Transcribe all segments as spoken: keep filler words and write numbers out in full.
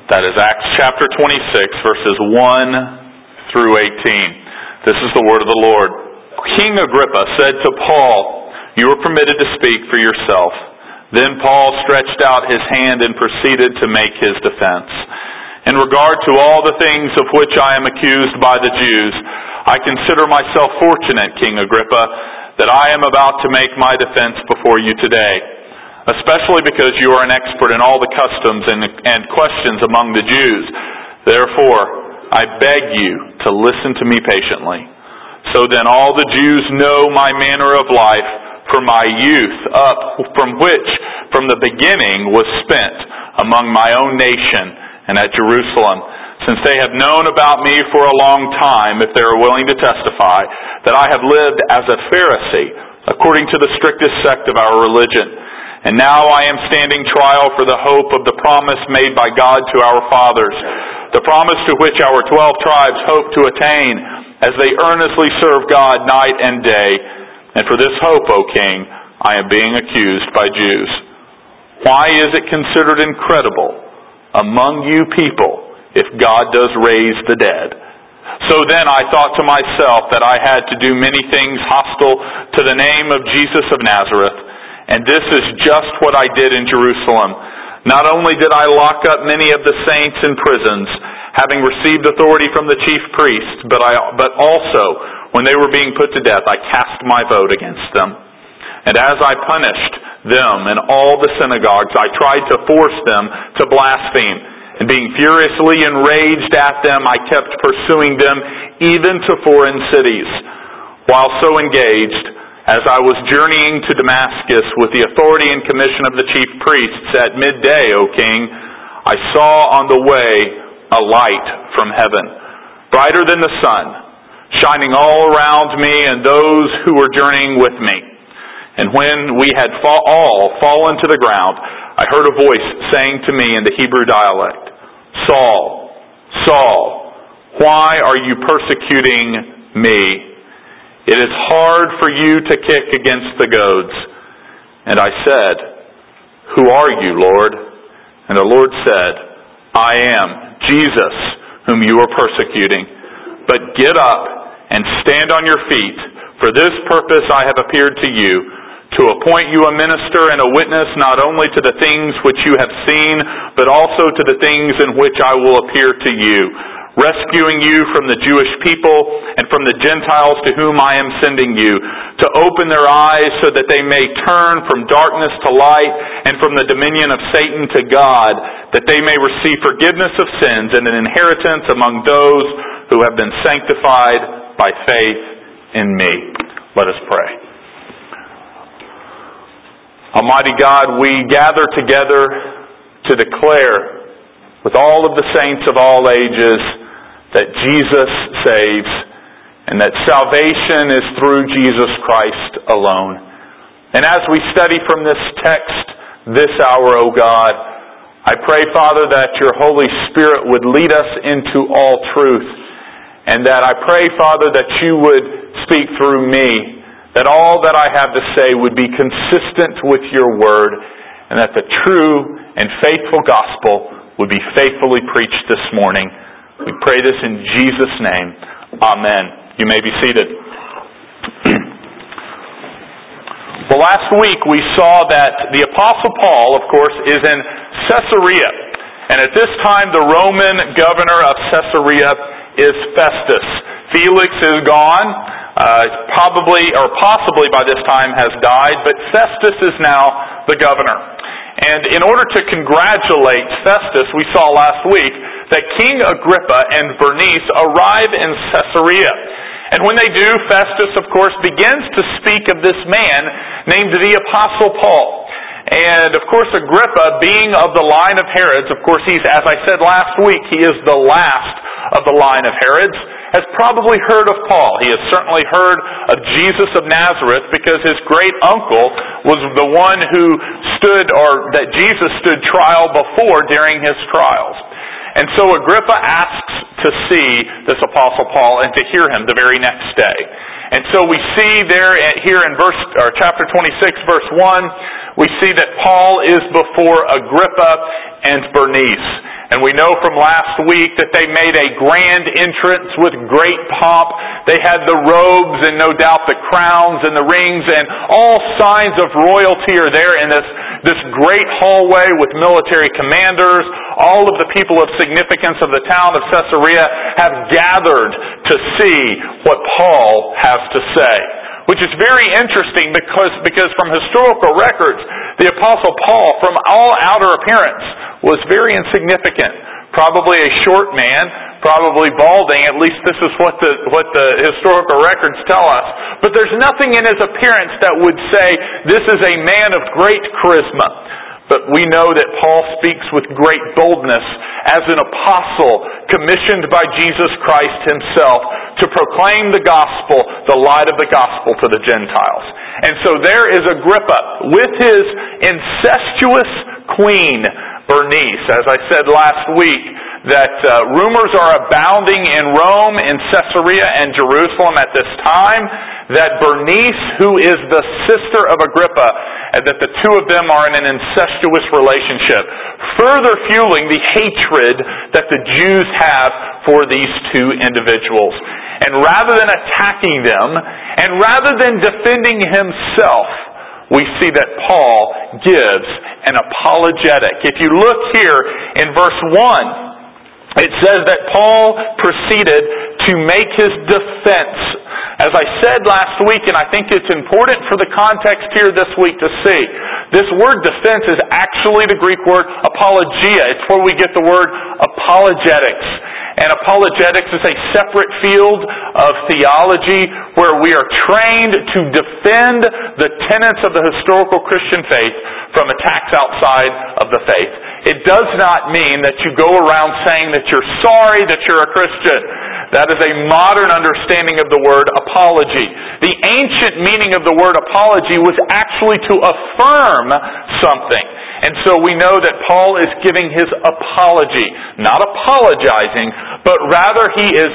That is Acts chapter twenty-six, verses one through eighteen. This is the word of the Lord. King Agrippa said to Paul, "You are permitted to speak for yourself." Then Paul stretched out his hand and proceeded to make his defense. "In regard to all the things of which I am accused by the Jews, I consider myself fortunate, King Agrippa, that I am about to make my defense before you today, especially because you are an expert in all the customs and, and questions among the Jews. Therefore, I beg you to listen to me patiently. So then all the Jews know my manner of life from my youth up, from which, from the beginning, was spent among my own nation and at Jerusalem, since they have known about me for a long time, if they are willing to testify, that I have lived as a Pharisee, according to the strictest sect of our religion. And now I am standing trial for the hope of the promise made by God to our fathers, the promise to which our twelve tribes hope to attain, as they earnestly serve God night and day. And for this hope, O King, I am being accused by Jews. Why is it considered incredible among you people if God does raise the dead? So then I thought to myself that I had to do many things hostile to the name of Jesus of Nazareth. And this is just what I did in Jerusalem. Not only did I lock up many of the saints in prisons, having received authority from the chief priests, but I, but also, when they were being put to death, I cast my vote against them. And as I punished them in all the synagogues, I tried to force them to blaspheme. And being furiously enraged at them, I kept pursuing them even to foreign cities. While so engaged, as I was journeying to Damascus with the authority and commission of the chief priests at midday, O King, I saw on the way a light from heaven, brighter than the sun, shining all around me and those who were journeying with me. And when we had fall, all fallen to the ground, I heard a voice saying to me in the Hebrew dialect, "Saul, Saul, why are you persecuting me? It is hard for you to kick against the goads." And I said, "Who are you, Lord?" And the Lord said, "I am Jesus, whom you are persecuting. But get up and stand on your feet. For this purpose I have appeared to you, to appoint you a minister and a witness not only to the things which you have seen, but also to the things in which I will appear to you, rescuing you from the Jewish people and from the Gentiles to whom I am sending you, to open their eyes so that they may turn from darkness to light and from the dominion of Satan to God, that they may receive forgiveness of sins and an inheritance among those who have been sanctified by faith in me." Let us pray. Almighty God, we gather together to declare with all of the saints of all ages that Jesus saves, and that salvation is through Jesus Christ alone. And as we study from this text this hour, O God, I pray, Father, that your Holy Spirit would lead us into all truth, and that I pray, Father, that you would speak through me, that all that I have to say would be consistent with your word, and that the true and faithful gospel would be faithfully preached this morning. We pray this in Jesus' name. Amen. You may be seated. Well, last week we saw that the Apostle Paul, of course, is in Caesarea. And at this time the Roman governor of Caesarea is Festus. Felix is gone. Uh, probably, or possibly by this time has died, but Festus is now the governor. And in order to congratulate Festus, we saw last week that King Agrippa and Bernice arrive in Caesarea. And when they do, Festus, of course, begins to speak of this man named the Apostle Paul. And, of course, Agrippa, being of the line of Herods, of course, he's, as I said last week, he is the last of the line of Herods, has probably heard of Paul. He has certainly heard of Jesus of Nazareth because his great uncle was the one who stood, or that Jesus stood trial before during his trials. And so Agrippa asks to see this Apostle Paul and to hear him the very next day. And so we see there here in verse or chapter twenty-six, verse one, we see that Paul is before Agrippa and Bernice. And we know from last week that they made a grand entrance with great pomp. They had the robes and no doubt the crowns and the rings, and all signs of royalty are there in this, this great hallway with military commanders. All of the people of significance of the town of Caesarea have gathered to see what Paul has to say. Which is very interesting because, because from historical records, the Apostle Paul, from all outer appearance, was very insignificant. Probably a short man, probably balding, at least this is what the, what the historical records tell us. But there's nothing in his appearance that would say, this is a man of great charisma. But we know that Paul speaks with great boldness as an apostle commissioned by Jesus Christ himself to proclaim the gospel, the light of the gospel to the Gentiles. And so there is Agrippa with his incestuous queen, Bernice. As I said last week, that uh, rumors are abounding in Rome, in Caesarea, and Jerusalem at this time, that Bernice, who is the sister of Agrippa, and that the two of them are in an incestuous relationship, further fueling the hatred that the Jews have for these two individuals. And rather than attacking them, and rather than defending himself, we see that Paul gives an apologetic. If you look here in verse one, it says that Paul proceeded to make his defense. As I said last week, and I think it's important for the context here this week to see, this word defense is actually the Greek word apologia. It's where we get the word apologetics. And apologetics is a separate field of theology where we are trained to defend the tenets of the historical Christian faith from attacks outside of the faith. It does not mean that you go around saying that you're sorry that you're a Christian. That is a modern understanding of the word apology. The ancient meaning of the word apology was actually to affirm something. And so we know that Paul is giving his apology, not apologizing, but rather he is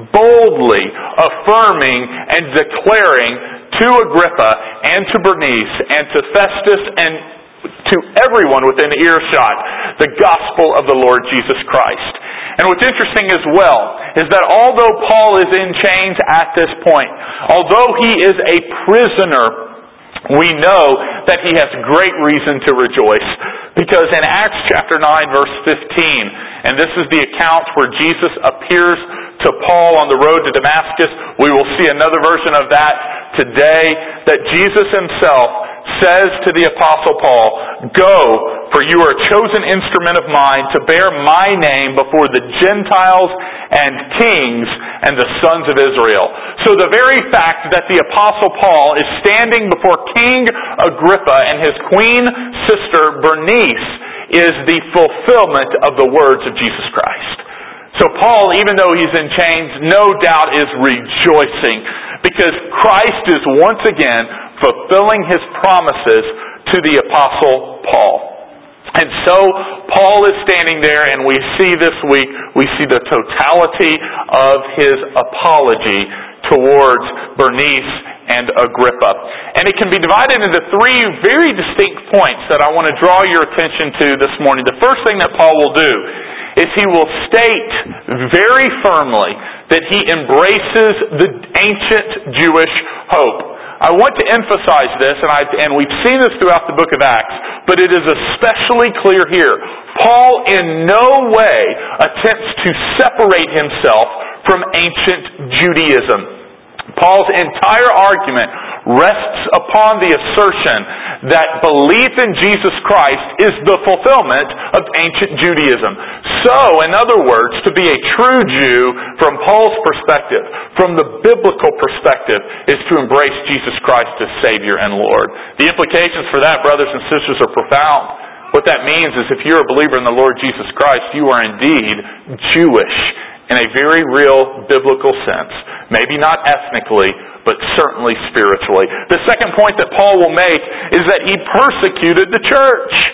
boldly affirming and declaring to Agrippa and to Bernice and to Festus and to everyone within earshot the gospel of the Lord Jesus Christ. And what's interesting as well is that although Paul is in chains at this point, although he is a prisoner, we know that he has great reason to rejoice. Because in Acts chapter nine, verse fifteen, and this is the account where Jesus appears to Paul on the road to Damascus, we will see another version of that today, that Jesus himself says to the Apostle Paul, "Go, for you are a chosen instrument of mine to bear my name before the Gentiles and kings and the sons of Israel." So the very fact that the Apostle Paul is standing before King Agrippa and his queen sister Bernice is the fulfillment of the words of Jesus Christ. So Paul, even though he's in chains, no doubt is rejoicing because Christ is once again fulfilling his promises to the Apostle Paul. And so Paul is standing there, and we see this week, we see the totality of his apology towards Bernice and Agrippa. And it can be divided into three very distinct points that I want to draw your attention to this morning. The first thing that Paul will do is he will state very firmly that he embraces the ancient Jewish hope. I want to emphasize this, and, I, and we've seen this throughout the book of Acts, but it is especially clear here. Paul in no way attempts to separate himself from ancient Judaism. Paul's entire argument rests upon the assertion that belief in Jesus Christ is the fulfillment of ancient Judaism. So, in other words, to be a true Jew from Paul's perspective, from the biblical perspective, is to embrace Jesus Christ as Savior and Lord. The implications for that, brothers and sisters, are profound. What that means is if you're a believer in the Lord Jesus Christ, you are indeed Jewish in a very real biblical sense. Maybe not ethnically, but certainly spiritually. The second point that Paul will make is that he persecuted the church.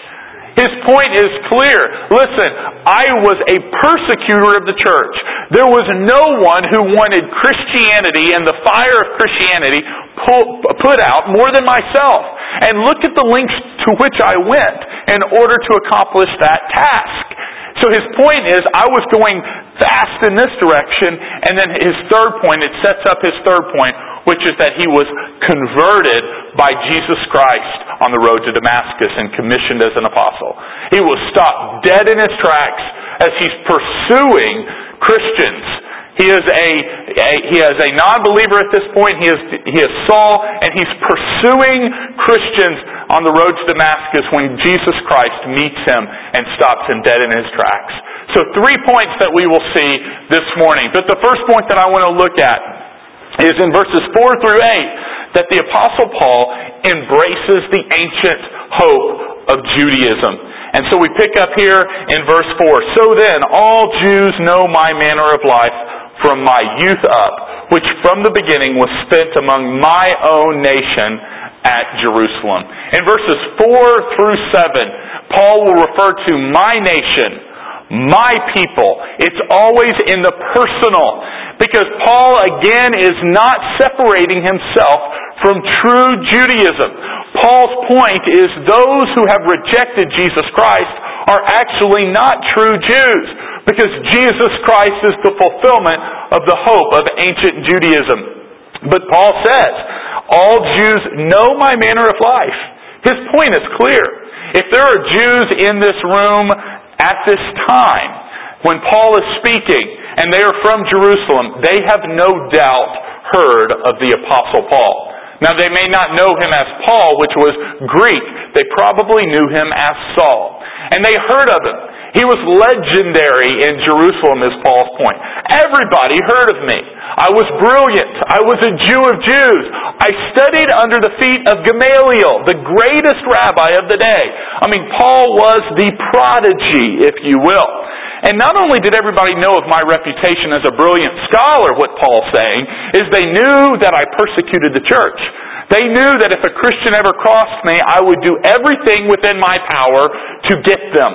His point is clear. Listen, I was a persecutor of the church. There was no one who wanted Christianity and the fire of Christianity pull, put out more than myself. And look at the lengths to which I went in order to accomplish that task. So his point is, I was going fast in this direction, and then his third point, it sets up his third point, which is that he was converted by Jesus Christ on the road to Damascus and commissioned as an apostle. He was stopped dead in his tracks as he's pursuing Christians. He is a, a he is a non-believer at this point. He is he is Saul, and he's pursuing Christians on the road to Damascus when Jesus Christ meets him and stops him dead in his tracks. So three points that we will see this morning. But the first point that I want to look at is in verses four through eight, that the Apostle Paul embraces the ancient hope of Judaism. And so we pick up here in verse four. So then, all Jews know my manner of life from my youth up, which from the beginning was spent among my own nation at Jerusalem. In verses four through seven, Paul will refer to my nation, my people. It's always in the personal, because Paul again is not separating himself from true Judaism. Paul's point is those who have rejected Jesus Christ are actually not true Jews, because Jesus Christ is the fulfillment of the hope of ancient Judaism. But Paul says, all Jews know my manner of life. His point is clear. If there are Jews in this room at this time, when Paul is speaking, and they are from Jerusalem, they have no doubt heard of the Apostle Paul. Now, they may not know him as Paul, which was Greek. They probably knew him as Saul. And they heard of him. He was legendary in Jerusalem, is Paul's point. Everybody heard of me. I was brilliant. I was a Jew of Jews. I studied under the feet of Gamaliel, the greatest rabbi of the day. I mean, Paul was the prodigy, if you will. And not only did everybody know of my reputation as a brilliant scholar, what Paul's saying, is they knew that I persecuted the church. They knew that if a Christian ever crossed me, I would do everything within my power to get them.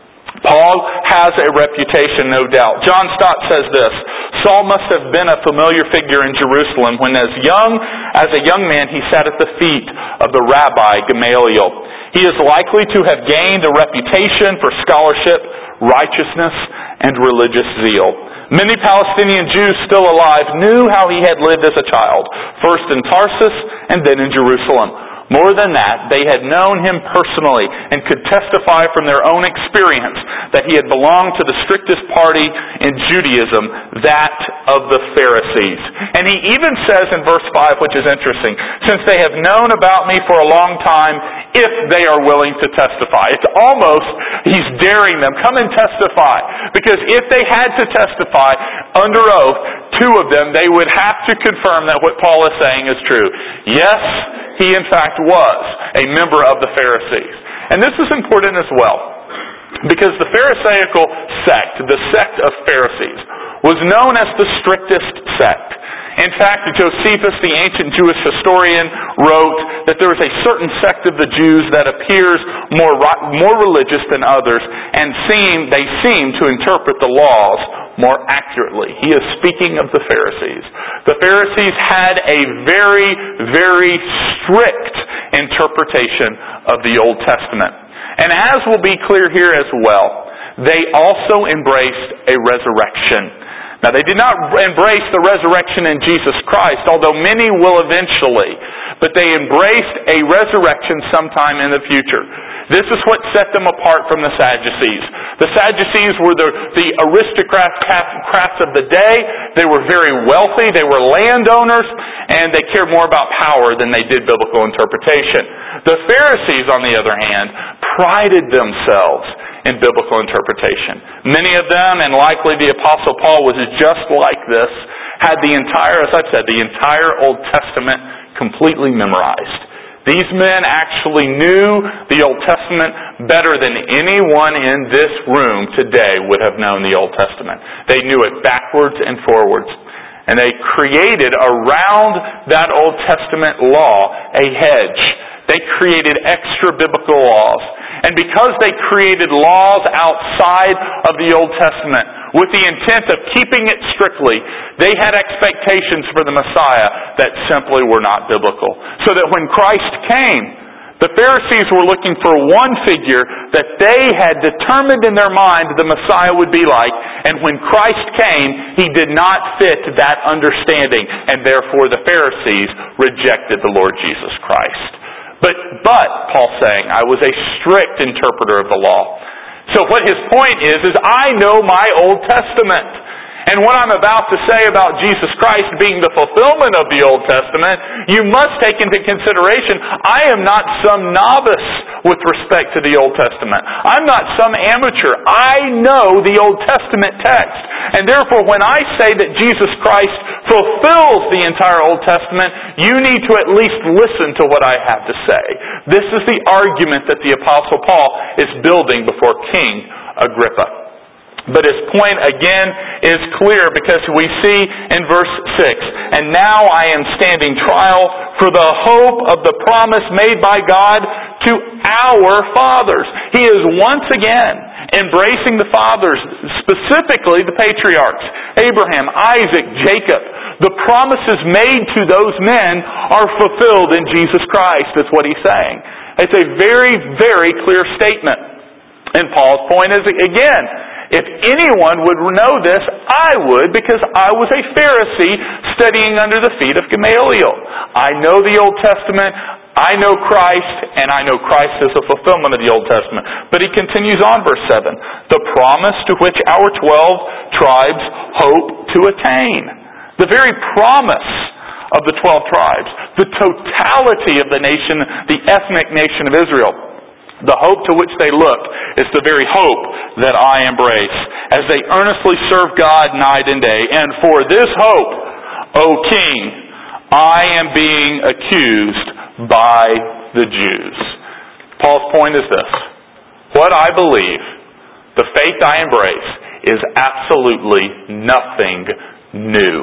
Paul has a reputation, no doubt. John Stott says this, Saul must have been a familiar figure in Jerusalem when as young as a young man he sat at the feet of the rabbi Gamaliel. He is likely to have gained a reputation for scholarship, righteousness, and religious zeal. Many Palestinian Jews still alive knew how he had lived as a child, first in Tarsus and then in Jerusalem. More than that, they had known him personally and could testify from their own experience that he had belonged to the strictest party in Judaism, that of the Pharisees. And he even says in verse five, which is interesting, since they have known about me for a long time, if they are willing to testify. It's almost, he's daring them, come and testify. Because if they had to testify under oath, two of them, they would have to confirm that what Paul is saying is true. Yes, he in fact was a member of the Pharisees. And this is important as well, because the Pharisaical sect, the sect of Pharisees, was known as the strictest sect. In fact, Josephus, the ancient Jewish historian, wrote that there is a certain sect of the Jews that appears more more religious than others, and seem they seem to interpret the laws more accurately. He is speaking of the Pharisees. The Pharisees had a very, very strict interpretation of the Old Testament. And as will be clear here as well, they also embraced a resurrection. Now, they did not embrace the resurrection in Jesus Christ, although many will eventually. But they embraced a resurrection sometime in the future. This is what set them apart from the Sadducees. The Sadducees were the, the aristocrats of the day. They were very wealthy. They were landowners. And they cared more about power than they did biblical interpretation. The Pharisees, on the other hand, prided themselves in biblical interpretation. Many of them, and likely the Apostle Paul was just like this, had the entire, as I've said, the entire Old Testament completely memorized. These men actually knew the Old Testament better than anyone in this room today would have known the Old Testament. They knew it backwards and forwards. And they created around that Old Testament law a hedge. They created extra biblical laws. And because they created laws outside of the Old Testament with the intent of keeping it strictly, they had expectations for the Messiah that simply were not biblical. So that when Christ came, the Pharisees were looking for one figure that they had determined in their mind the Messiah would be like, and when Christ came, He did not fit that understanding, and therefore the Pharisees rejected the Lord Jesus Christ. But, but, Paul's saying, I was a strict interpreter of the law. So what his point is, is I know my Old Testament. And what I'm about to say about Jesus Christ being the fulfillment of the Old Testament, you must take into consideration, I am not some novice with respect to the Old Testament. I'm not some amateur. I know the Old Testament text. And therefore, when I say that Jesus Christ fulfills the entire Old Testament, you need to at least listen to what I have to say. This is the argument that the Apostle Paul is building before King Agrippa. But his point again is clear because we see in verse six, and now I am standing trial for the hope of the promise made by God to our fathers. He is once again embracing the fathers, specifically the patriarchs, Abraham, Isaac, Jacob. The promises made to those men are fulfilled in Jesus Christ, is what he's saying. It's a very, very clear statement. And Paul's point is, again, if anyone would know this, I would, because I was a Pharisee studying under the feet of Gamaliel. I know the Old Testament, I know Christ, and I know Christ is the fulfillment of the Old Testament. But he continues on, verse seven, the promise to which our twelve tribes hope to attain. The very promise of the twelve tribes, the totality of the nation, the ethnic nation of Israel. The hope to which they look is the very hope that I embrace as they earnestly serve God night and day. And for this hope, O King, I am being accused by the Jews. Paul's point is this. What I believe, the faith I embrace, is absolutely nothing new.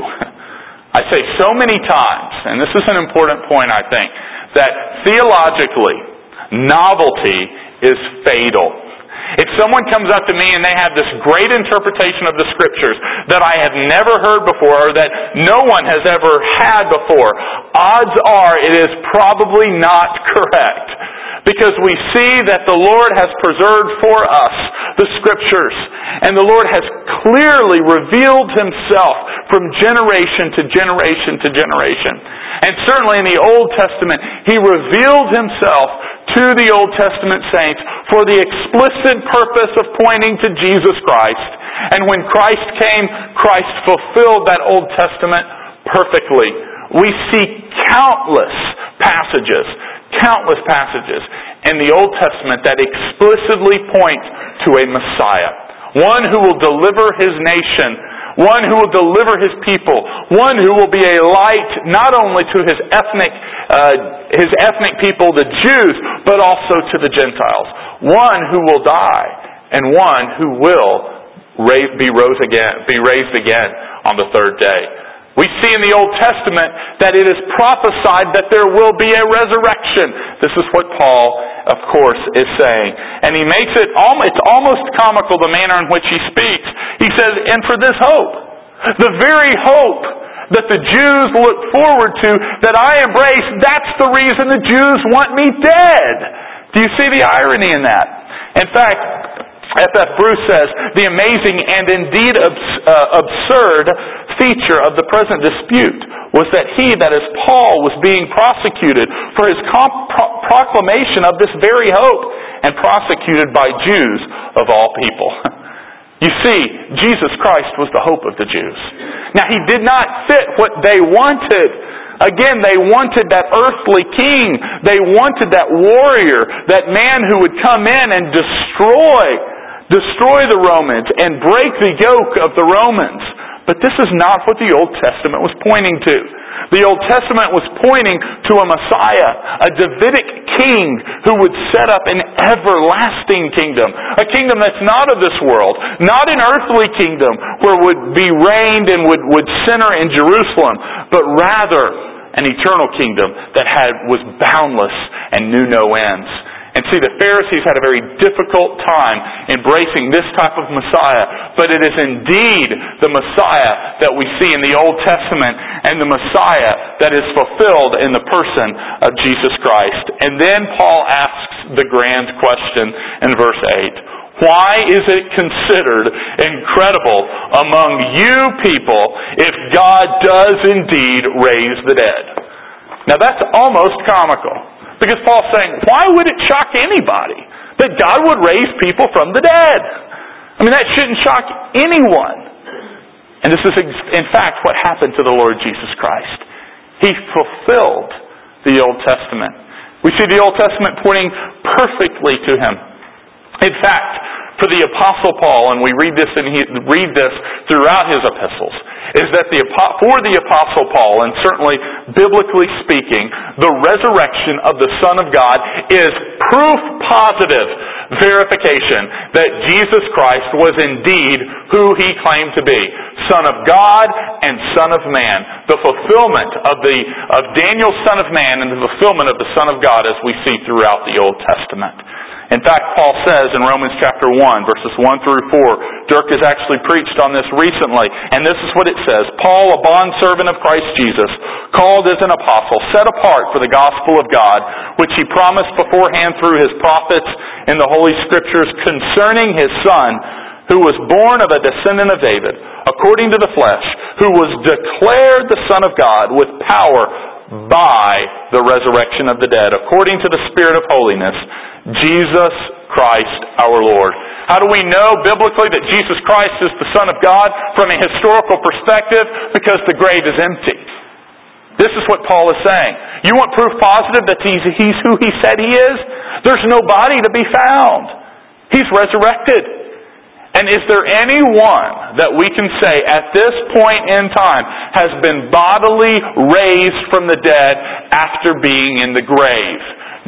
I say so many times, and this is an important point I think, that theologically, novelty is fatal. If someone comes up to me and they have this great interpretation of the Scriptures that I have never heard before or that no one has ever had before, odds are it is probably not correct. Because we see that the Lord has preserved for us the Scriptures. And the Lord has clearly revealed Himself from generation to generation to generation. And certainly in the Old Testament, He revealed Himself to the Old Testament saints for the explicit purpose of pointing to Jesus Christ. And when Christ came, Christ fulfilled that Old Testament perfectly. We see countless passages, countless passages in the Old Testament that explicitly point to a Messiah. One who will deliver His nation, one who will deliver His people, one who will be a light not only to His ethnic uh, His ethnic people, the Jews, but also to the Gentiles. One who will die, and one who will be rose again, be raised again on the third day. We see in the Old Testament that it is prophesied that there will be a resurrection. This is what Paul, of course, is saying. And he makes it, it's almost comical the manner in which he speaks. He says, and for this hope, the very hope that the Jews look forward to, that I embrace, that's the reason the Jews want me dead. Do you see the irony in that? In fact, F F Bruce says, the amazing and indeed abs- uh, absurd feature of the present dispute was that he, that is Paul, was being prosecuted for his comp- pro- proclamation of this very hope, and prosecuted by Jews of all people. You see, Jesus Christ was the hope of the Jews. Now, He did not fit what they wanted. Again, they wanted that earthly king. They wanted that warrior, that man who would come in and destroy, destroy the Romans and break the yoke of the Romans. But this is not what the Old Testament was pointing to. The Old Testament was pointing to a Messiah, a Davidic king who would set up an everlasting kingdom. A kingdom that's not of this world, not an earthly kingdom where would be reigned and would, would center in Jerusalem, but rather an eternal kingdom that had was boundless and knew no ends. And see, the Pharisees had a very difficult time embracing this type of Messiah. But it is indeed the Messiah that we see in the Old Testament and the Messiah that is fulfilled in the person of Jesus Christ. And then Paul asks the grand question in verse eight. Why is it considered incredible among you people if God does indeed raise the dead? Now that's almost comical. Because Paul's saying, why would it shock anybody that God would raise people from the dead? I mean, that shouldn't shock anyone. And this is, in fact, what happened to the Lord Jesus Christ. He fulfilled the Old Testament. We see the Old Testament pointing perfectly to Him. In fact, for the Apostle Paul, and we read this and he, read this throughout his epistles, is that the for the Apostle Paul, and certainly biblically speaking, the resurrection of the Son of God is proof positive verification that Jesus Christ was indeed who He claimed to be, Son of God and Son of Man. The fulfillment of the of Daniel's Son of Man and the fulfillment of the Son of God, as we see throughout the Old Testament. In fact, Paul says in Romans chapter one, verses one through four, Dirk has actually preached on this recently, and this is what it says. Paul, a bondservant of Christ Jesus, called as an apostle, set apart for the gospel of God, which He promised beforehand through His prophets in the Holy Scriptures concerning His Son, who was born of a descendant of David, according to the flesh, who was declared the Son of God with power by the resurrection of the dead, according to the Spirit of holiness, Jesus Christ our Lord. How do we know biblically that Jesus Christ is the Son of God from a historical perspective? Because the grave is empty. This is what Paul is saying. You want proof positive that he's, he's who He said He is? There's no body to be found. He's resurrected. And is there anyone that we can say at this point in time has been bodily raised from the dead after being in the grave?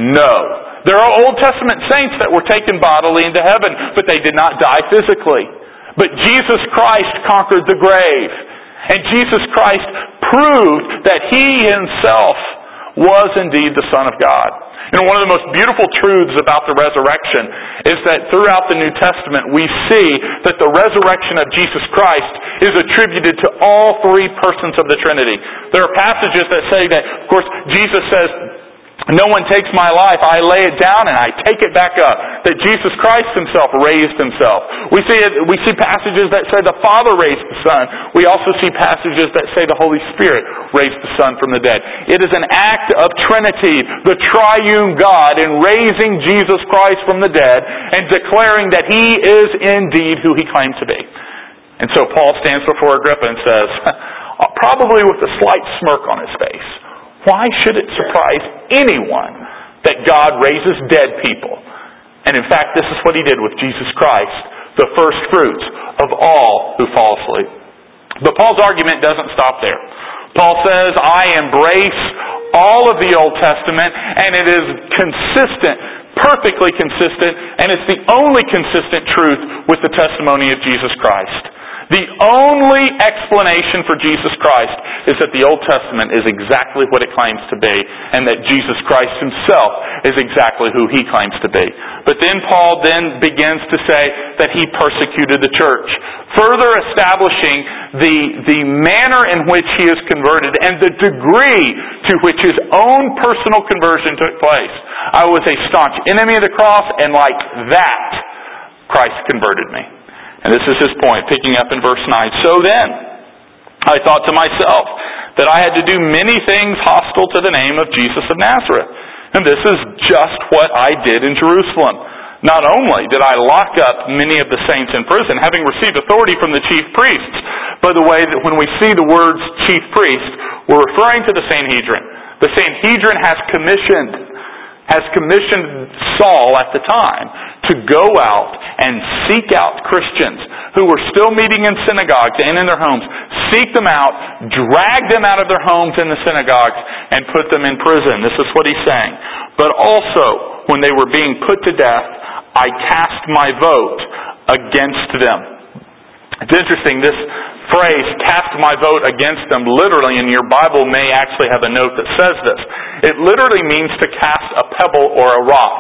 No. There are Old Testament saints that were taken bodily into heaven, but they did not die physically. But Jesus Christ conquered the grave. And Jesus Christ proved that He Himself was indeed the Son of God. You know, one of the most beautiful truths about the resurrection is that throughout the New Testament we see that the resurrection of Jesus Christ is attributed to all three persons of the Trinity. There are passages that say that, of course, Jesus says, no one takes my life. I lay it down and I take it back up. That Jesus Christ Himself raised Himself. We see it, we see passages that say the Father raised the Son. We also see passages that say the Holy Spirit raised the Son from the dead. It is an act of Trinity, the triune God, in raising Jesus Christ from the dead and declaring that He is indeed who He claimed to be. And so Paul stands before Agrippa and says, probably with a slight smirk on his face, why should it surprise anyone that God raises dead people? And in fact, this is what He did with Jesus Christ, the first fruits of all who fall asleep. But Paul's argument doesn't stop there. Paul says, I embrace all of the Old Testament, and it is consistent, perfectly consistent, and it's the only consistent truth with the testimony of Jesus Christ. The only explanation for Jesus Christ is that the Old Testament is exactly what it claims to be, and that Jesus Christ Himself is exactly who He claims to be. But then Paul then begins to say that He persecuted the church, further establishing the, the manner in which He is converted and the degree to which His own personal conversion took place. I was a staunch enemy of the cross, and like that, Christ converted me. And this is his point, picking up in verse nine. So then, I thought to myself that I had to do many things hostile to the name of Jesus of Nazareth. And this is just what I did in Jerusalem. Not only did I lock up many of the saints in prison, having received authority from the chief priests. By the way, that when we see the words chief priest, we're referring to the Sanhedrin. The Sanhedrin has commissioned has commissioned Saul at the time to go out and seek out Christians who were still meeting in synagogues and in their homes, seek them out, drag them out of their homes in the synagogues, and put them in prison. This is what he's saying. But also, when they were being put to death, I cast my vote against them. It's interesting, this phrase, cast my vote against them, literally in your Bible may actually have a note that says this. It literally means to cast a pebble or a rock.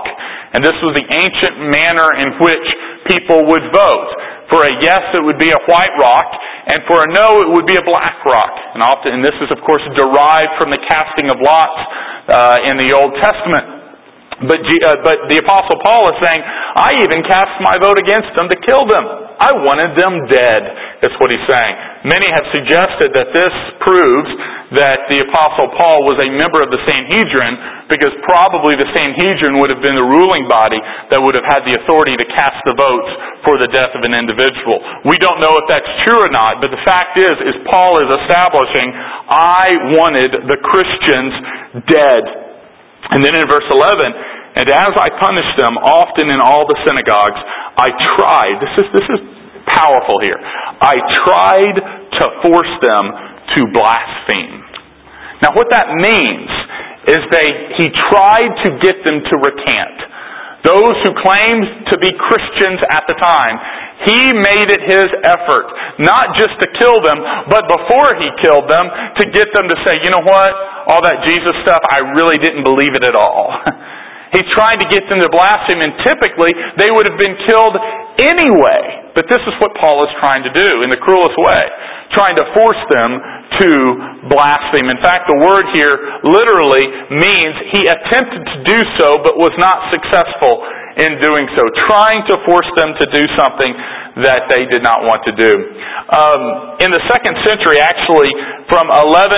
And this was the ancient manner in which people would vote. For a yes, it would be a white rock, and for a no, it would be a black rock. And often, and this is, of course, derived from the casting of lots uh, in the Old Testament. But, uh, but the Apostle Paul is saying, I even cast my vote against them to kill them. I wanted them dead, is what he's saying. Many have suggested that this proves that the Apostle Paul was a member of the Sanhedrin, because probably the Sanhedrin would have been the ruling body that would have had the authority to cast the votes for the death of an individual. We don't know if that's true or not, but the fact is, is Paul is establishing, I wanted the Christians dead. And then in verse eleven, and as I punished them often in all the synagogues, I tried, this is this is powerful here, I tried to force them to blaspheme. Now what that means is they he tried to get them to recant. Those who claimed to be Christians at the time, he made it his effort, not just to kill them, but before he killed them, to get them to say, you know what, all that Jesus stuff, I really didn't believe it at all. He's trying to get them to blaspheme, and typically they would have been killed anyway. But this is what Paul is trying to do in the cruelest way, trying to force them to blaspheme. In fact, the word here literally means he attempted to do so but was not successful in doing so, trying to force them to do something that they did not want to do. Um, in the second century, actually, from eleven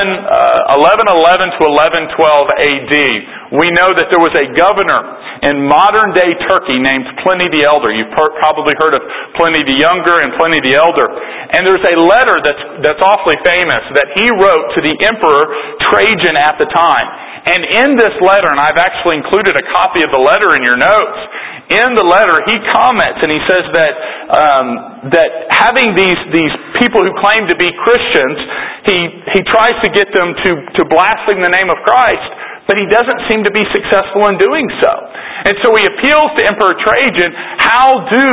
eleven to eleven twelve A D, we know that there was a governor in modern-day Turkey named Pliny the Elder. You've probably heard of Pliny the Younger and Pliny the Elder. And there's a letter that's, that's awfully famous that he wrote to the Emperor Trajan at the time. And in this letter, and I've actually included a copy of the letter in your notes, in the letter he comments and he says that um, that having these these people who claim to be Christians, he he tries to get them to, to blaspheme the name of Christ, but he doesn't seem to be successful in doing so. And so he appeals to Emperor Trajan, how do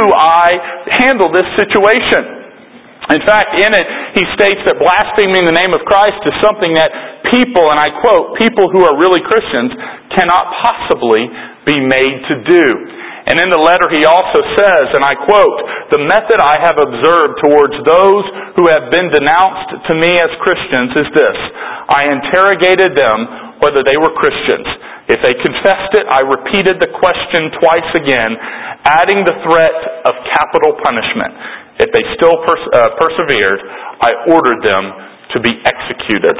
I handle this situation? In fact, in it, he states that blaspheming the name of Christ is something that people, and I quote, people who are really Christians cannot possibly be made to do. And in the letter he also says, and I quote, the method I have observed towards those who have been denounced to me as Christians is this. I interrogated them whether they were Christians. If they confessed it, I repeated the question twice again, adding the threat of capital punishment. If they still pers- uh, persevered, I ordered them to be executed.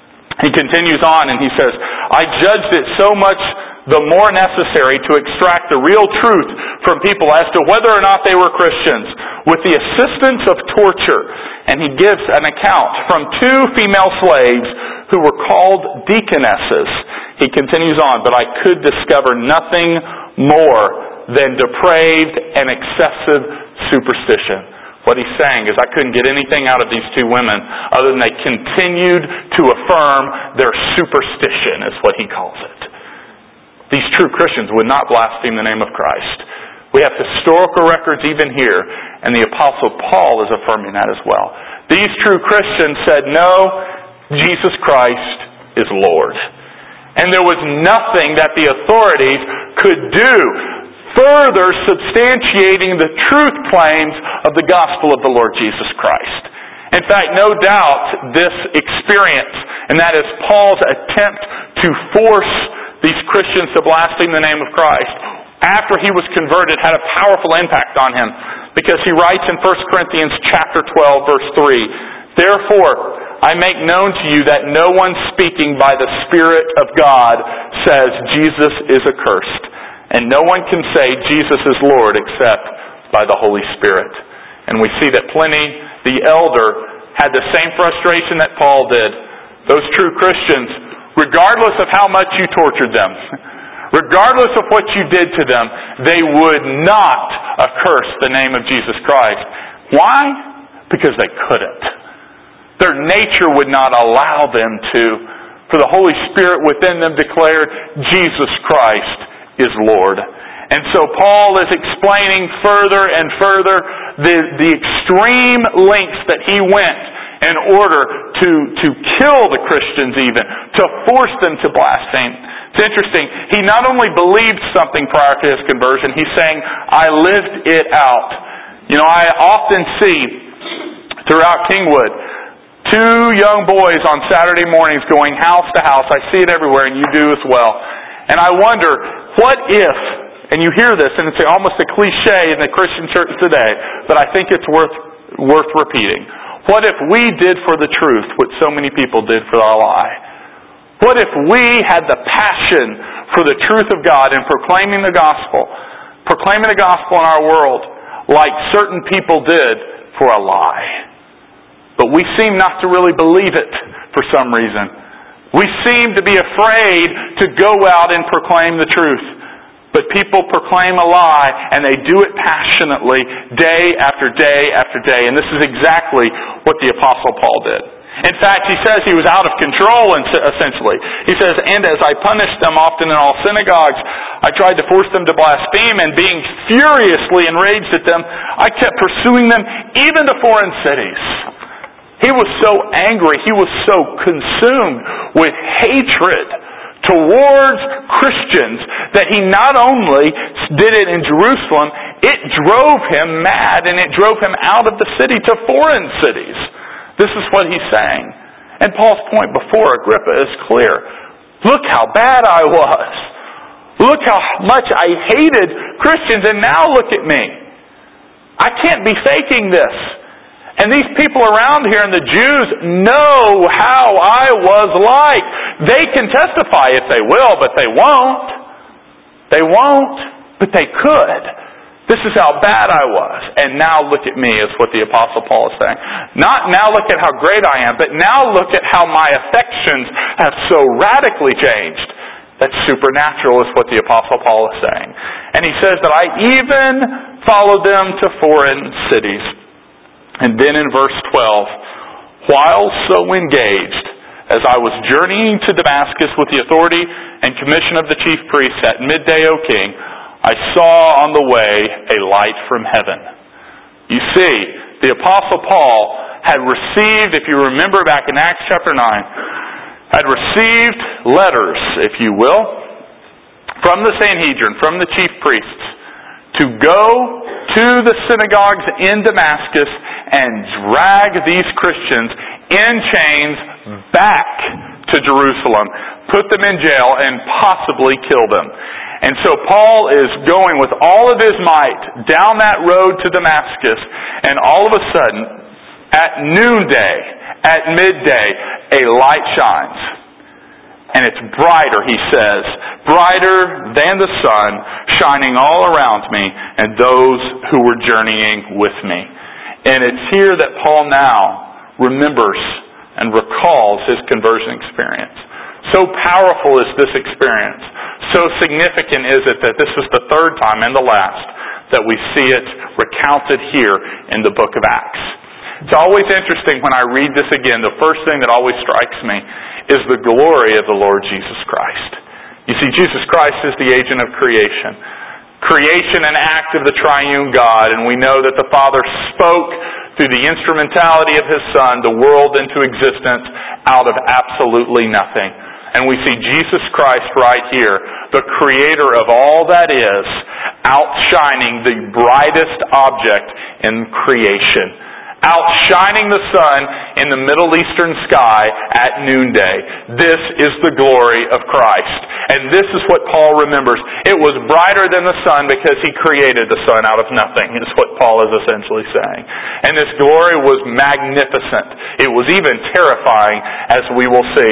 He continues on and he says, I judged it so much the more necessary to extract the real truth from people as to whether or not they were Christians, with the assistance of torture. And he gives an account from two female slaves who were called deaconesses. He continues on, but I could discover nothing more than depraved and excessive superstition. What he's saying is, I couldn't get anything out of these two women other than they continued to affirm their superstition, is what he calls it. These true Christians would not blaspheme the name of Christ. We have historical records even here, and the Apostle Paul is affirming that as well. These true Christians said, no, Jesus Christ is Lord. And there was nothing that the authorities could do further substantiating the truth claims of the gospel of the Lord Jesus Christ. In fact, no doubt this experience, and that is Paul's attempt to force these Christians to blaspheme the name of Christ, after he was converted, had a powerful impact on him. Because he writes in First Corinthians chapter twelve, verse three, therefore, I make known to you that no one speaking by the Spirit of God says Jesus is accursed. And no one can say Jesus is Lord except by the Holy Spirit. And we see that Pliny the Elder had the same frustration that Paul did. Those true Christians, regardless of how much you tortured them, regardless of what you did to them, they would not accurse the name of Jesus Christ. Why? Because they couldn't. Their nature would not allow them to. For the Holy Spirit within them declared, Jesus Christ is Lord. And so Paul is explaining further and further the, the extreme lengths that he went in order to, to kill the Christians even, to force them to blaspheme, It's interesting. He not only believed something prior to his conversion, he's saying, I lived it out. You know, I often see throughout Kingwood two young boys on Saturday mornings going house to house. I see it everywhere, and you do as well. And I wonder, what if, and you hear this, and it's almost a cliche in the Christian church today, but I think it's worth worth repeating. What if we did for the truth what so many people did for our lie? What if we had the passion for the truth of God and proclaiming the gospel, proclaiming the gospel in our world like certain people did for a lie? But we seem not to really believe it for some reason. We seem to be afraid to go out and proclaim the truth. But people proclaim a lie, and they do it passionately day after day after day. And this is exactly what the Apostle Paul did. In fact, he says he was out of control, essentially. He says, and as I punished them often in all synagogues, I tried to force them to blaspheme, and being furiously enraged at them, I kept pursuing them even to foreign cities. He was so angry, he was so consumed with hatred towards Christians that he not only did it in Jerusalem, it drove him mad, and it drove him out of the city to foreign cities. This is what he's saying. And Paul's point before Agrippa is clear. Look how bad I was. Look how much I hated Christians, and now look at me. I can't be faking this. And these people around here and the Jews know how I was like. They can testify if they will, but they won't. They won't, but they could. This is how bad I was. And now look at me, is what the Apostle Paul is saying. Not now look at how great I am, but now look at how my affections have so radically changed. That's supernatural, is what the Apostle Paul is saying. And he says that I even followed them to foreign cities. And then in verse twelve, while so engaged, as I was journeying to Damascus with the authority and commission of the chief priests at midday, O king, I saw on the way a light from heaven. You see, the Apostle Paul had received, if you remember back in Acts chapter nine, had received letters, if you will, from the Sanhedrin, from the chief priests, to go to the synagogues in Damascus and drag these Christians in chains back to Jerusalem, put them in jail, and possibly kill them. And so Paul is going with all of his might down that road to Damascus, and all of a sudden, at noonday, at midday, a light shines. And it's brighter, he says, brighter than the sun, shining all around me and those who were journeying with me. And it's here that Paul now remembers and recalls his conversion experience. So powerful is this experience. So significant is it that this was the third time and the last that we see it recounted here in the book of Acts. It's always interesting when I read this again, the first thing that always strikes me is the glory of the Lord Jesus Christ. You see, Jesus Christ is the agent of creation. Creation, an act of the triune God, and we know that the Father spoke through the instrumentality of His Son the world into existence out of absolutely nothing. And we see Jesus Christ right here, the creator of all that is, outshining the brightest object in creation. Outshining the sun in the Middle Eastern sky at noonday. This is the glory of Christ. And this is what Paul remembers. It was brighter than the sun because He created the sun out of nothing, is what Paul is essentially saying. And this glory was magnificent. It was even terrifying, as we will see.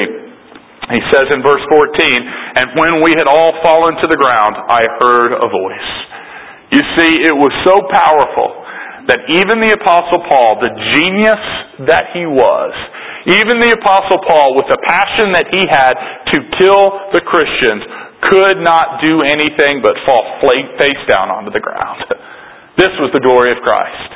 He says in verse fourteen, and when we had all fallen to the ground, I heard a voice. You see, it was so powerful that even the Apostle Paul, the genius that he was, even the Apostle Paul, with the passion that he had to kill the Christians, could not do anything but fall face down onto the ground. This was the glory of Christ.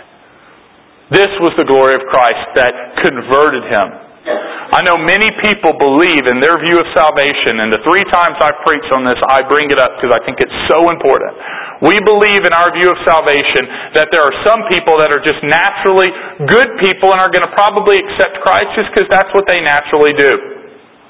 This was the glory of Christ that converted him. I know many people believe in their view of salvation, and the three times I've preached on this, I bring it up because I think it's so important. We believe in our view of salvation that there are some people that are just naturally good people and are going to probably accept Christ just because that's what they naturally do.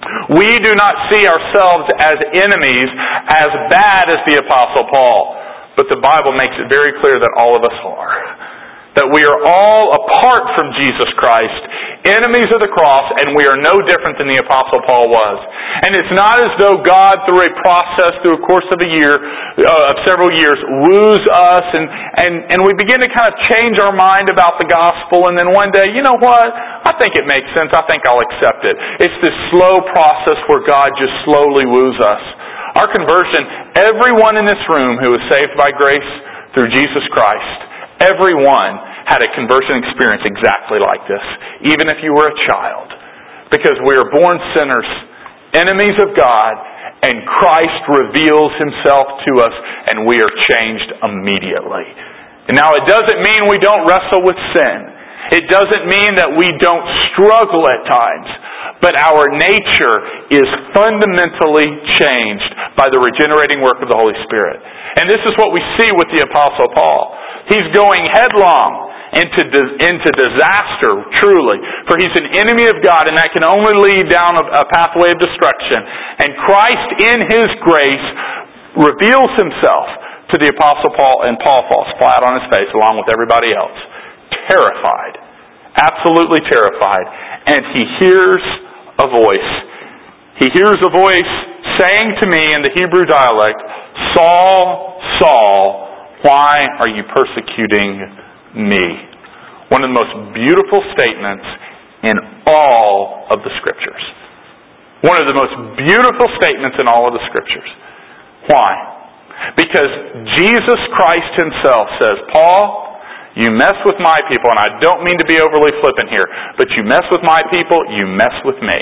We do not see ourselves as enemies as bad as the Apostle Paul. But the Bible makes it very clear that all of us are. That we are all apart from Jesus Christ, enemies of the cross, and we are no different than the Apostle Paul was. And it's not as though God, through a process, through a course of a year, uh, of several years, woos us and, and, and we begin to kind of change our mind about the gospel, and then one day, you know what? I think it makes sense. I think I'll accept it. It's this slow process where God just slowly woos us. Our conversion, everyone in this room who was saved by grace through Jesus Christ, everyone had a conversion experience exactly like this, even if you were a child. Because we are born sinners, enemies of God, and Christ reveals Himself to us, and we are changed immediately. And now it doesn't mean we don't wrestle with sin. It doesn't mean that we don't struggle at times. But our nature is fundamentally changed by the regenerating work of the Holy Spirit. And this is what we see with the Apostle Paul. He's going headlong into into disaster, truly. For he's an enemy of God, and that can only lead down a, a pathway of destruction. And Christ, in His grace, reveals Himself to the Apostle Paul, and Paul falls flat on his face along with everybody else. Terrified. Absolutely terrified. And he hears a voice. He hears a voice saying to me in the Hebrew dialect, "Saul, Saul, why are you persecuting me?" One of the most beautiful statements in all of the Scriptures. One of the most beautiful statements in all of the Scriptures. Why? Because Jesus Christ Himself says, "Paul, you mess with my people," and I don't mean to be overly flippant here, but you mess with my people, you mess with me.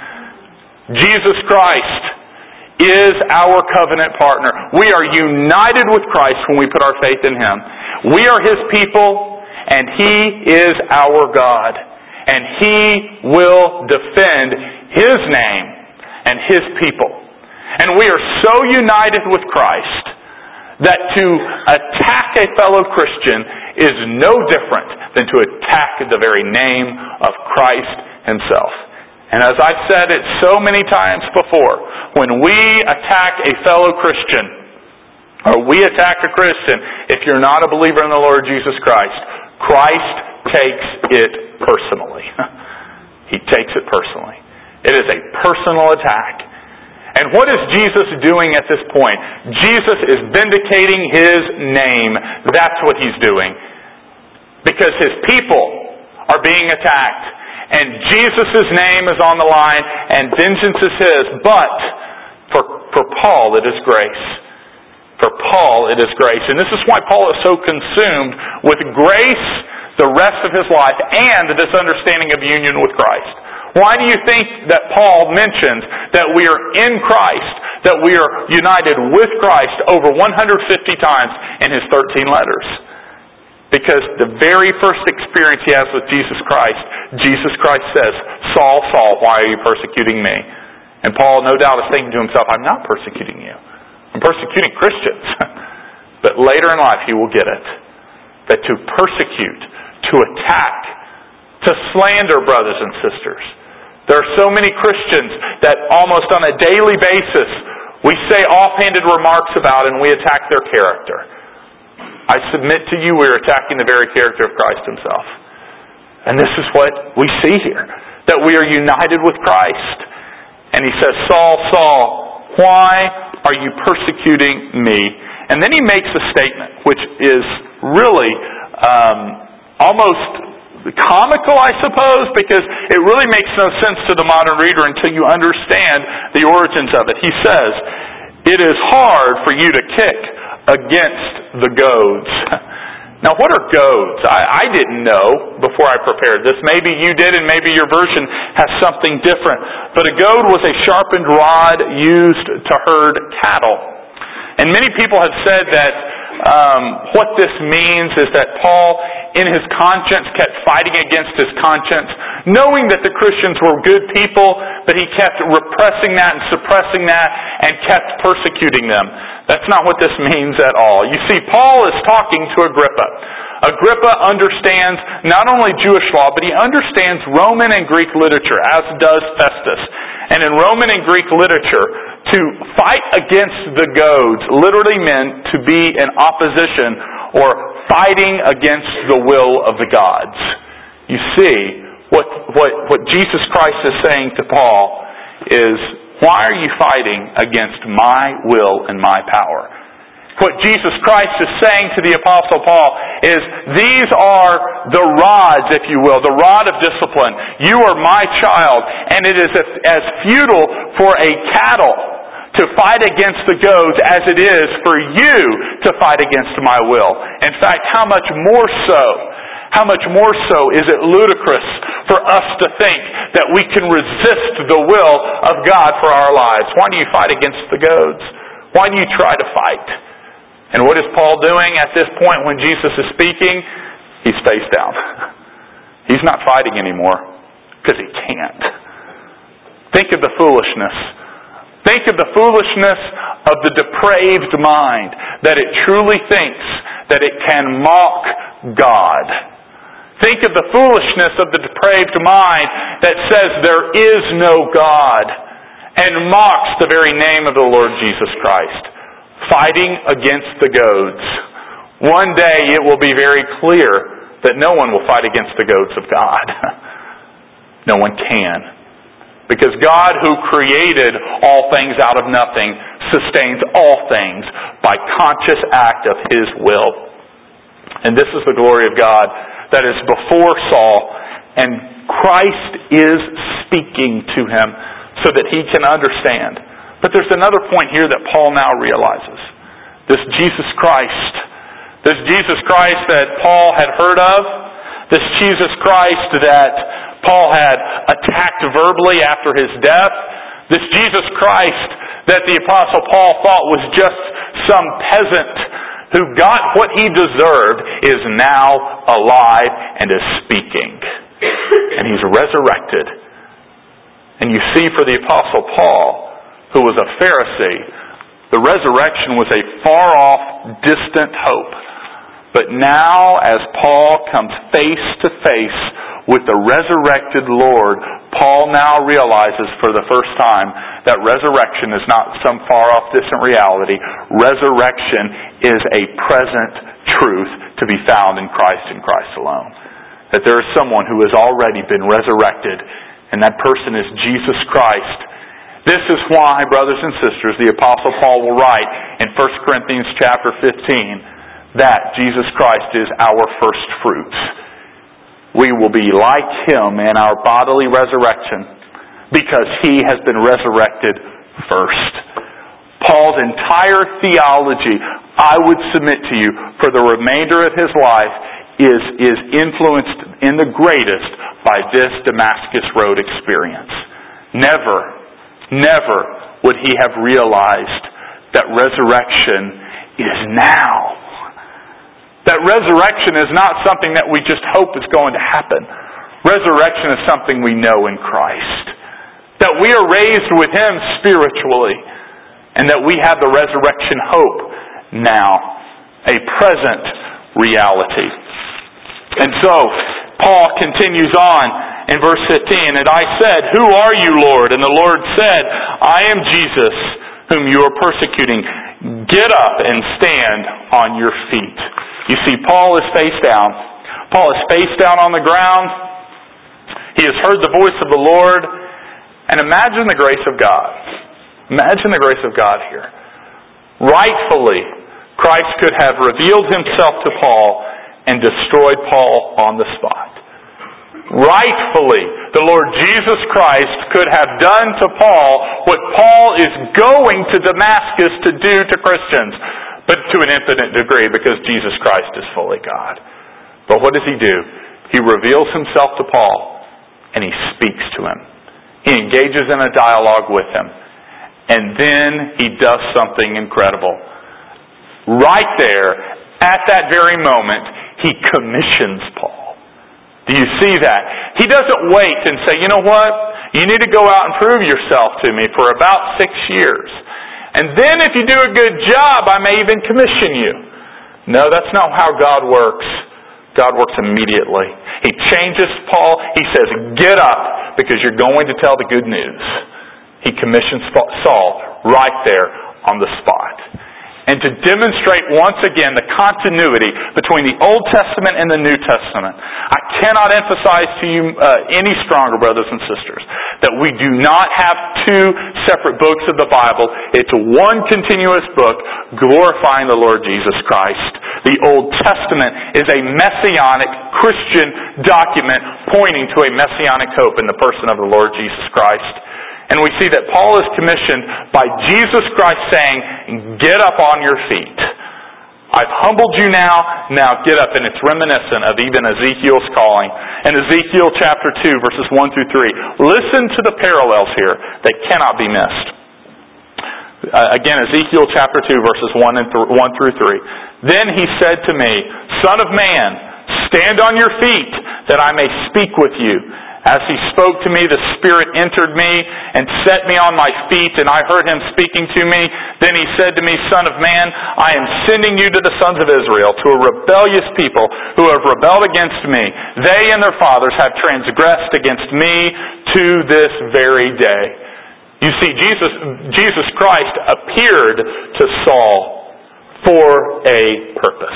Jesus Christ is our covenant partner. We are united with Christ when we put our faith in Him. We are His people, and He is our God. And He will defend His name and His people. And we are so united with Christ that to attack a fellow Christian is no different than to attack the very name of Christ Himself. And as I've said it so many times before, when we attack a fellow Christian, or we attack a Christian, if you're not a believer in the Lord Jesus Christ, Christ takes it personally. He takes it personally. It is a personal attack. And what is Jesus doing at this point? Jesus is vindicating His name. That's what He's doing. Because His people are being attacked. And Jesus' name is on the line, and vengeance is His. But for, for Paul, it is grace. For Paul, it is grace. And this is why Paul is so consumed with grace the rest of his life and this understanding of union with Christ. Why do you think that Paul mentions that we are in Christ, that we are united with Christ over one hundred fifty times in his thirteen letters? Because the very first experience he has with Jesus Christ, Jesus Christ says, "Saul, Saul, why are you persecuting me?" And Paul, no doubt, is thinking to himself, "I'm not persecuting you. I'm persecuting Christians." But later in life, he will get it. That to persecute, to attack, to slander brothers and sisters. There are so many Christians that almost on a daily basis we say offhanded remarks about and we attack their character. I submit to you we're attacking the very character of Christ Himself. And this is what we see here. That we are united with Christ. And He says, "Saul, Saul, why are you persecuting me?" And then He makes a statement which is really um, almost comical, I suppose, because it really makes no sense to the modern reader until you understand the origins of it. He says, "It is hard for you to kick against the goads." Now, what are goads? I, I didn't know before I prepared this. Maybe you did, and maybe your version has something different. But a goad was a sharpened rod used to herd cattle. And many people have said that um, what this means is that Paul, in his conscience, kept fighting against his conscience, knowing that the Christians were good people, but he kept repressing that and suppressing that and kept persecuting them. That's not what this means at all. You see, Paul is talking to Agrippa. Agrippa understands not only Jewish law, but he understands Roman and Greek literature, as does Festus. And in Roman and Greek literature, to fight against the goads literally meant to be in opposition or fighting against the will of the gods. You see, what, what, what Jesus Christ is saying to Paul is, why are you fighting against my will and my power? What Jesus Christ is saying to the Apostle Paul is, these are the rods, if you will, the rod of discipline. You are my child, and it is as futile for a cattle to fight against the goads as it is for you to fight against my will. In fact, how much more so, how much more so is it ludicrous for us to think that we can resist the will of God for our lives? Why do you fight against the goads? Why do you try to fight? And what is Paul doing at this point when Jesus is speaking? He's face down. He's not fighting anymore because he can't. Think of the foolishness. Think of the foolishness of the depraved mind, that it truly thinks that it can mock God. Think of the foolishness of the depraved mind that says there is no God and mocks the very name of the Lord Jesus Christ. Fighting against the goads. One day it will be very clear that no one will fight against the goads of God. No one can. Because God, who created all things out of nothing, sustains all things by conscious act of His will. And this is the glory of God that is before Saul, and Christ is speaking to him so that he can understand. But there's another point here that Paul now realizes. This Jesus Christ, this Jesus Christ that Paul had heard of, this Jesus Christ that Paul had attacked verbally after his death, this Jesus Christ that the Apostle Paul thought was just some peasant who got what he deserved, is now alive and is speaking. And he's resurrected. And you see, for the Apostle Paul, who was a Pharisee, the resurrection was a far-off, distant hope. But now, as Paul comes face to face with the resurrected Lord, Paul now realizes for the first time that resurrection is not some far-off, distant reality. Resurrection is a present truth to be found in Christ and Christ alone. That there is someone who has already been resurrected, and that person is Jesus Christ. This is why, brothers and sisters, the Apostle Paul will write in First Corinthians chapter fifteen that Jesus Christ is our first fruits. We will be like Him in our bodily resurrection because He has been resurrected first. Paul's entire theology, I would submit to you, for the remainder of his life is, is influenced in the greatest by this Damascus Road experience. Never Never would he have realized that resurrection is now. That resurrection is not something that we just hope is going to happen. Resurrection is something we know in Christ. That we are raised with Him spiritually, and that we have the resurrection hope now, a present reality. And so, Paul continues on in verse fifteen, and I said, "Who are you, Lord?" And the Lord said, "I am Jesus, whom you are persecuting. Get up and stand on your feet." You see, Paul is face down. Paul is face down on the ground. He has heard the voice of the Lord. And imagine the grace of God. Imagine the grace of God here. Rightfully, Christ could have revealed Himself to Paul and destroyed Paul on the spot. Rightfully, the Lord Jesus Christ could have done to Paul what Paul is going to Damascus to do to Christians, but to an infinite degree because Jesus Christ is fully God. But what does He do? He reveals Himself to Paul and He speaks to him. He engages in a dialogue with him. And then He does something incredible. Right there, at that very moment, He commissions Paul. Do you see that? He doesn't wait and say, "You know what? You need to go out and prove yourself to me for about six years. And then if you do a good job, I may even commission you." No, that's not how God works. God works immediately. He changes Paul. He says, "Get up, because you're going to tell the good news." He commissioned Saul right there on the spot. And to demonstrate once again the continuity between the Old Testament and the New Testament, I cannot emphasize to you uh, any stronger, brothers and sisters, that we do not have two separate books of the Bible. It's one continuous book glorifying the Lord Jesus Christ. The Old Testament is a messianic Christian document pointing to a messianic hope in the person of the Lord Jesus Christ. And we see that Paul is commissioned by Jesus Christ saying, get up on your feet. I've humbled you now, now get up. And it's reminiscent of even Ezekiel's calling. In Ezekiel chapter two, verses one through three. Listen to the parallels here that cannot be missed. Uh, again, Ezekiel chapter two, verses one and th- one through three. Then he said to me, Son of man, stand on your feet, that I may speak with you. As he spoke to me, the Spirit entered me and set me on my feet, and I heard him speaking to me. Then he said to me, Son of man, I am sending you to the sons of Israel, to a rebellious people who have rebelled against me. They and their fathers have transgressed against me to this very day. You see, Jesus, Jesus Christ appeared to Saul for a purpose.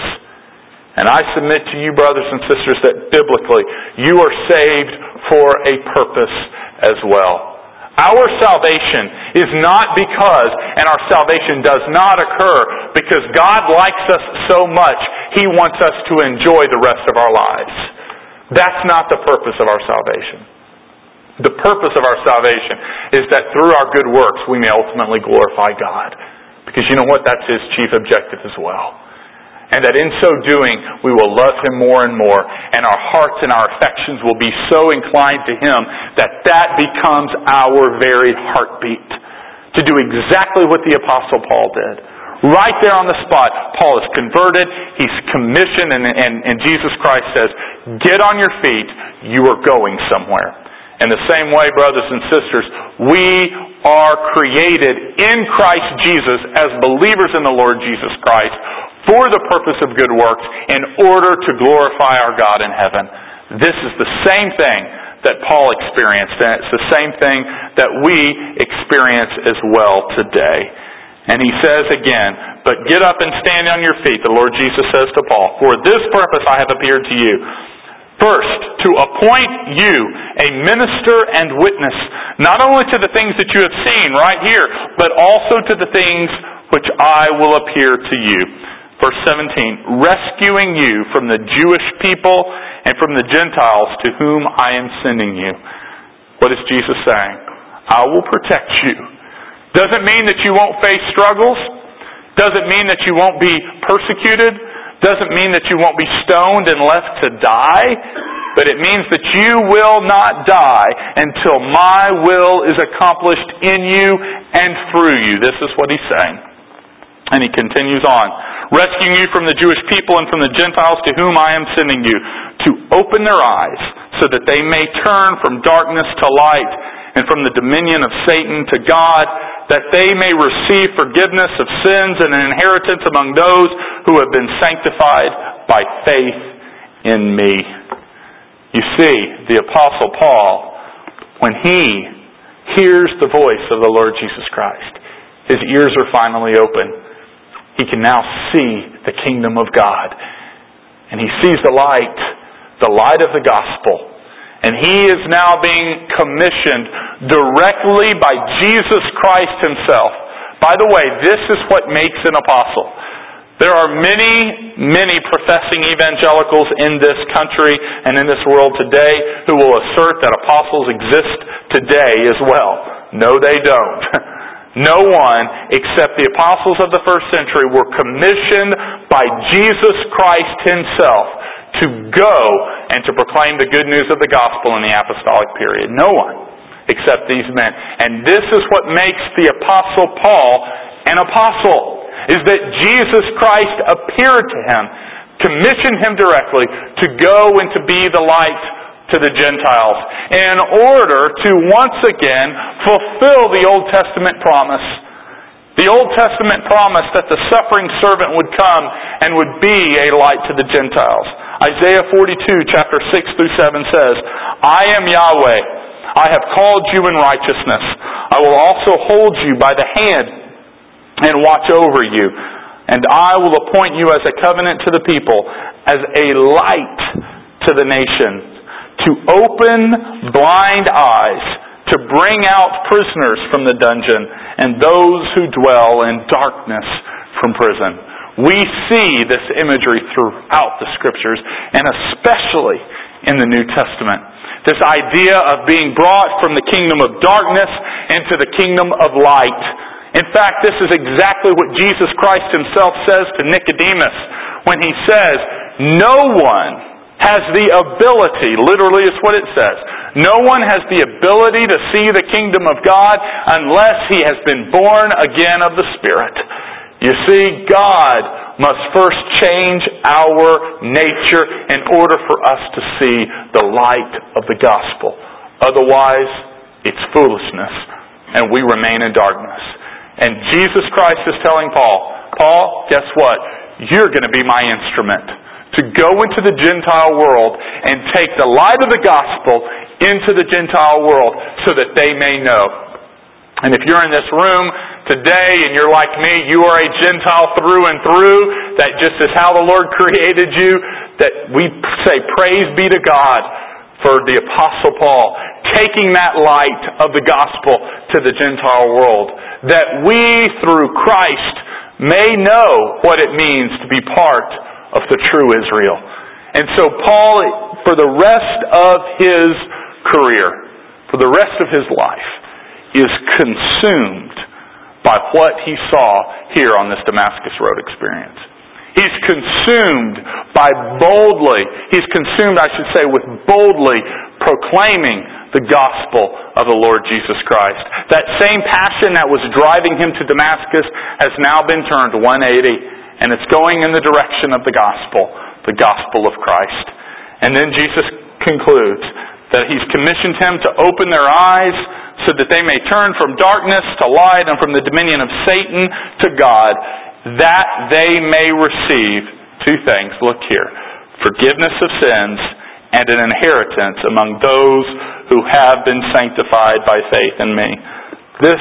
And I submit to you, brothers and sisters, that biblically you are saved for a purpose as well. Our salvation is not because, and our salvation does not occur because God likes us so much, He wants us to enjoy the rest of our lives. That's not the purpose of our salvation. The purpose of our salvation is that through our good works we may ultimately glorify God. Because you know what? That's His chief objective as well. And that in so doing, we will love Him more and more. And our hearts and our affections will be so inclined to Him that that becomes our very heartbeat. To do exactly what the Apostle Paul did. Right there on the spot, Paul is converted, he's commissioned, and, and, and Jesus Christ says, get on your feet, you are going somewhere. In the same way, brothers and sisters, we are created in Christ Jesus as believers in the Lord Jesus Christ for the purpose of good works in order to glorify our God in heaven. This is the same thing that Paul experienced, and it's the same thing that we experience as well today. And he says again, but get up and stand on your feet, the Lord Jesus says to Paul, for this purpose I have appeared to you. First, to appoint you a minister and witness, not only to the things that you have seen right here, but also to the things which I will appear to you. Verse seventeen, rescuing you from the Jewish people and from the Gentiles to whom I am sending you. What is Jesus saying? I will protect you. Doesn't mean that you won't face struggles. Doesn't mean that you won't be persecuted. Doesn't mean that you won't be stoned and left to die. But it means that you will not die until my will is accomplished in you and through you. This is what He's saying. And He continues on. Rescuing you from the Jewish people and from the Gentiles to whom I am sending you, to open their eyes so that they may turn from darkness to light and from the dominion of Satan to God, that they may receive forgiveness of sins and an inheritance among those who have been sanctified by faith in me. You see, the Apostle Paul, when he hears the voice of the Lord Jesus Christ, his ears are finally open. He can now see the kingdom of God. And he sees the light, the light of the gospel. And he is now being commissioned directly by Jesus Christ Himself. By the way, this is what makes an apostle. There are many, many professing evangelicals in this country and in this world today who will assert that apostles exist today as well. No, they don't. No one except the apostles of the first century were commissioned by Jesus Christ Himself to go and to proclaim the good news of the gospel in the apostolic period. No one except these men. And this is what makes the Apostle Paul an apostle, is that Jesus Christ appeared to him, commissioned him directly to go and to be the light to the Gentiles in order to once again fulfill the Old Testament promise. The Old Testament promise that the suffering servant would come and would be a light to the Gentiles. Isaiah forty-two, chapter six through seven says, I am Yahweh. I have called you in righteousness. I will also hold you by the hand and watch over you. And I will appoint you as a covenant to the people, as a light to the nations, to open blind eyes, to bring out prisoners from the dungeon, and those who dwell in darkness from prison. We see this imagery throughout the Scriptures, and especially in the New Testament. This idea of being brought from the kingdom of darkness into the kingdom of light. In fact, this is exactly what Jesus Christ Himself says to Nicodemus when He says, no one has the ability, literally is what it says, no one has the ability to see the kingdom of God unless he has been born again of the Spirit. You see, God must first change our nature in order for us to see the light of the gospel. Otherwise, it's foolishness, and we remain in darkness. And Jesus Christ is telling Paul, Paul, guess what? You're going to be my instrument to go into the Gentile world and take the light of the gospel into the Gentile world so that they may know. And if you're in this room today and you're like me, you are a Gentile through and through, that just is how the Lord created you, that we say praise be to God for the Apostle Paul taking that light of the gospel to the Gentile world, that we through Christ may know what it means to be part of the true Israel. And so Paul, for the rest of his career, for the rest of his life, is consumed by what he saw here on this Damascus Road experience. He's consumed by boldly, he's consumed, I should say, with boldly proclaiming the gospel of the Lord Jesus Christ. That same passion that was driving him to Damascus has now been turned one eighty. And it's going in the direction of the gospel, the gospel of Christ. And then Jesus concludes that He's commissioned him to open their eyes so that they may turn from darkness to light and from the dominion of Satan to God, that they may receive two things. Look here. Forgiveness of sins and an inheritance among those who have been sanctified by faith in me. This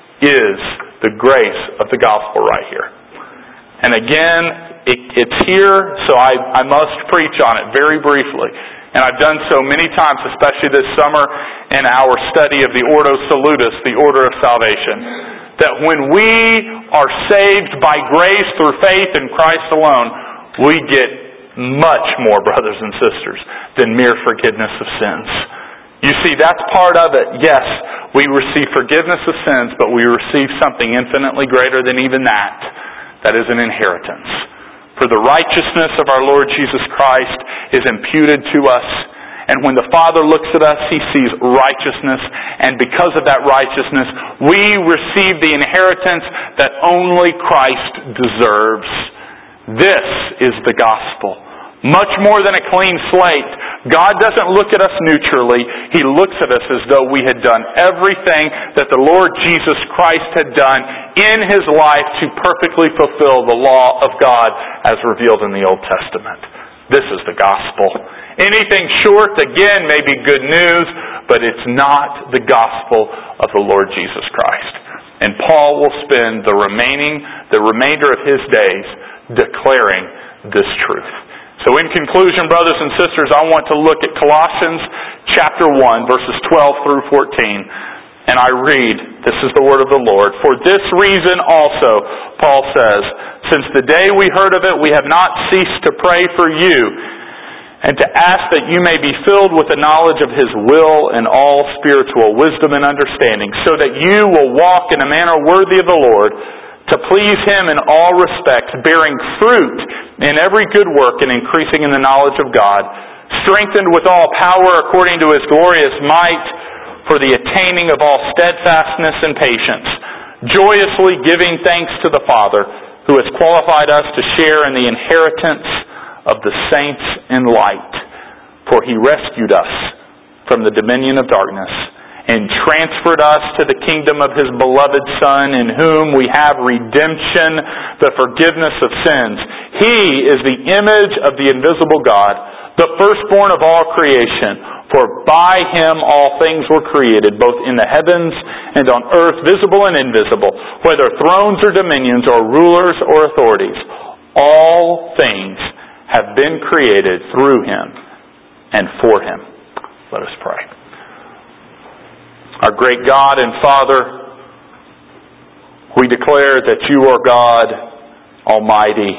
is the grace of the gospel right here. And again, it, it's here, so I, I must preach on it very briefly. And I've done so many times, especially this summer in our study of the Ordo Salutis, the Order of Salvation. That when we are saved by grace through faith in Christ alone, we get much more, brothers and sisters, than mere forgiveness of sins. You see, that's part of it. Yes, we receive forgiveness of sins, but we receive something infinitely greater than even that. That is an inheritance. For the righteousness of our Lord Jesus Christ is imputed to us. And when the Father looks at us, He sees righteousness. And because of that righteousness, we receive the inheritance that only Christ deserves. This is the gospel. Much more than a clean slate. God doesn't look at us neutrally. He looks at us as though we had done everything that the Lord Jesus Christ had done in His life to perfectly fulfill the law of God as revealed in the Old Testament. This is the gospel. Anything short, again, may be good news, but it's not the gospel of the Lord Jesus Christ. And Paul will spend the remaining, the remainder of his days declaring this truth. So in conclusion, brothers and sisters, I want to look at Colossians chapter one, verses twelve through fourteen. And I read, this is the word of the Lord. For this reason also, Paul says, since the day we heard of it, we have not ceased to pray for you, and to ask that you may be filled with the knowledge of His will and all spiritual wisdom and understanding, so that you will walk in a manner worthy of the Lord, to please Him in all respects, bearing fruit in every good work and increasing in the knowledge of God, strengthened with all power according to His glorious might, for the attaining of all steadfastness and patience, joyously giving thanks to the Father, who has qualified us to share in the inheritance of the saints in light. For He rescued us from the dominion of darkness and transferred us to the kingdom of His beloved Son, in whom we have redemption, the forgiveness of sins. He is the image of the invisible God, the firstborn of all creation. For by Him all things were created, both in the heavens and on earth, visible and invisible, whether thrones or dominions or rulers or authorities. All things have been created through Him and for Him. Let us pray. Our great God and Father, we declare that You are God Almighty.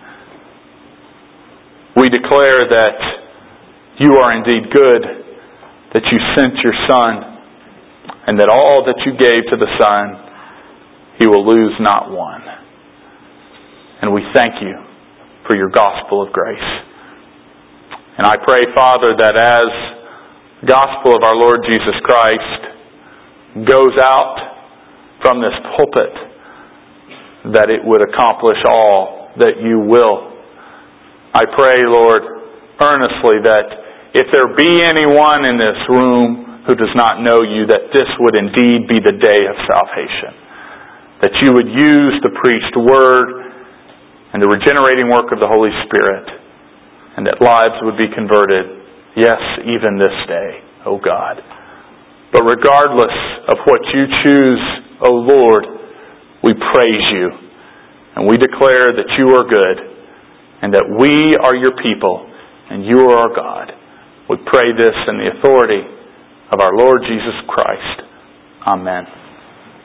We declare that You are indeed good, that You sent Your Son, and that all that You gave to the Son, He will lose not one. And we thank You for Your gospel of grace. And I pray, Father, that as the gospel of our Lord Jesus Christ goes out from this pulpit, that it would accomplish all that You will. I pray, Lord, earnestly that if there be anyone in this room who does not know You, that this would indeed be the day of salvation. That You would use the preached word and the regenerating work of the Holy Spirit, and that lives would be converted, yes, even this day, O God. But regardless of what You choose, O Lord, we praise You, and we declare that You are good, and that we are Your people, and You are our God. We pray this in the authority of our Lord Jesus Christ. Amen.